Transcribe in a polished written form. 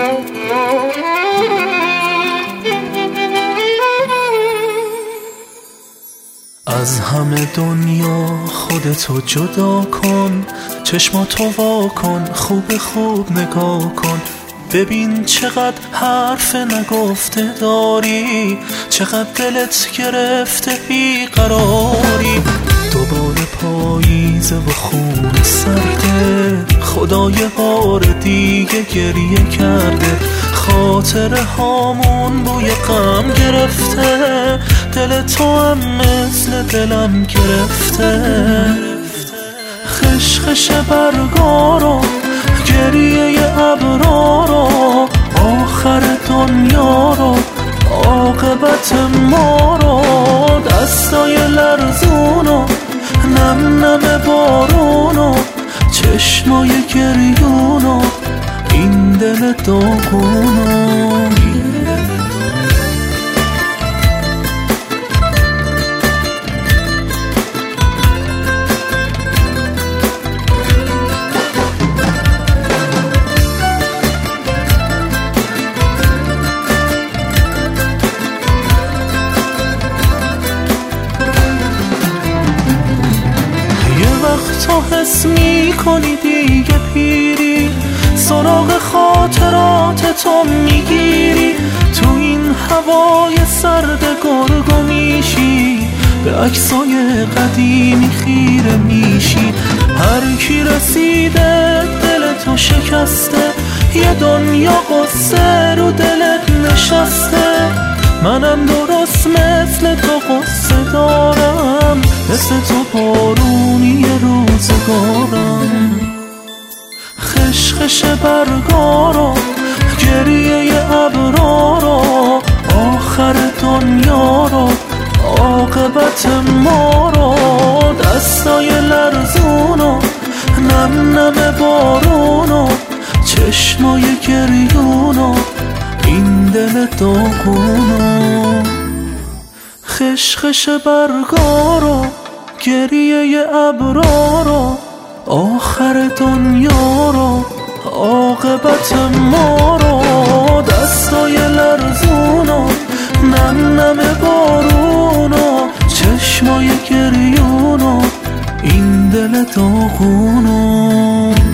از همه دنیا خودتو جدا کن، چشماتو وا کن، خوب خوب نگاه کن، ببین چقدر حرف نگفته داری، چقدر دلت گرفته بیقراری. دوباره پاییزه و خون سرده، خدای بار دیگه گریه کرده، خاطره هامون بوی غم گرفته، دل تو هم مثل دلم گرفته. خشخش برگارو، گریه ابرارو، آخر دنیا رو، عاقبت ما رو، دستای لرزونو، نم نم بارونو، چشمای گریونو، این دل داغونو. تو حس میکنی دیگه پیری، سراغ خاطرات تو میگیری، تو این هوای سرد گرگو میشی، به عکسای قدیمی خیره میشی. هر کی رسیده دل تو شکسته، یه دنیا قصه رو دلت نشسته، منم درست مثل تو قصه دارم، مثل تو بارونی روزگارم. خشخش برگارو، گریه ابرارو، آخر دنیا رو، عاقبت ما رو، دستای لرزونو، نم نم بارونو، چشمای گریونو، این دل داغونو. خشخش برگارو، گریه ابرارو، آخر دنیا رو، عاقبت ما رو، دستای لرزونو، نم نم بارونو، چشمای گریونو، این دل داغونو.